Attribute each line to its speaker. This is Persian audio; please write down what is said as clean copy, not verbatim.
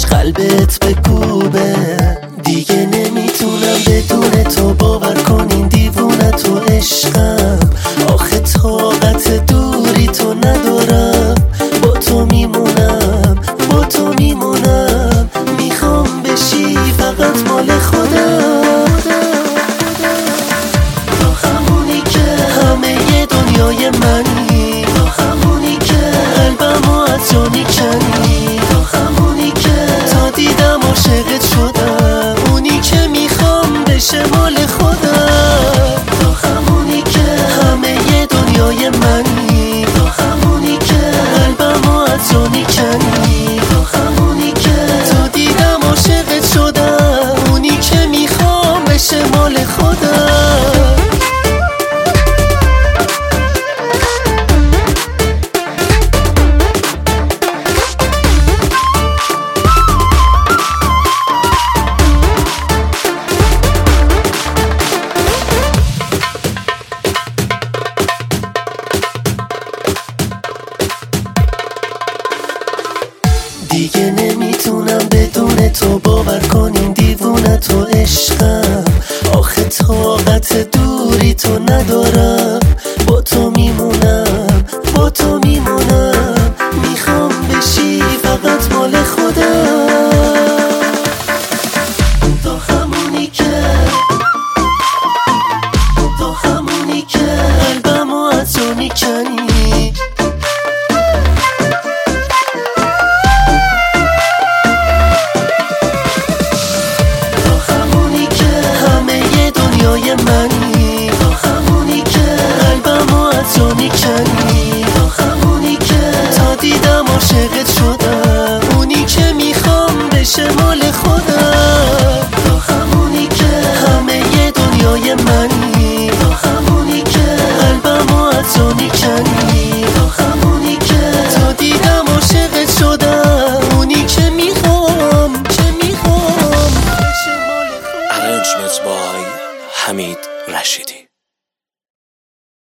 Speaker 1: قلبت بکوبه. دیگه نمیتونم بدون تو، باور کن این دیوونه تو عشقم. آخه طاقت دوری تو ندارم، با تو میمونم، با تو میمونم. میخوام بشی فقط مال خودم، تو همونی که همه دنیای منی، تو همونی که قلبمو از جا میکنی، تو همونی که تا دیدم عاشقت شدم، اونی که میخوام بشه مال خودم. تو همونی که همه دنیای منی، تو همونی که قلبمو از جا میکنی، تو همونی که تا دیدم عاشقت شدم، اونی که میخوام بشه مال خودم. دیگه نمیتونم بدون تو، باور کن این دیوونه تو عشقم. آخه طاقت دوری تو ندارم، با تو میمونم، با تو میمونم. میخوام بشی فقط مال خودم، تو همونی که، تو همونی که قلبمو از جا میکنی. دنیای منی، تو همونی که قلبمو از جا میکنی، تو همونی که تا دیدم عاشقت شدم، اونی که میخوام بشه مال خودم. تو همونی که همه دنیای منی، تو همونی که قلبمو از جا میکنی، تو همونی که تا دیدم عاشقت شدم، اونی که میخوام، که میخوام بشه مال خودم.
Speaker 2: Arrangements by حمید رشیدی.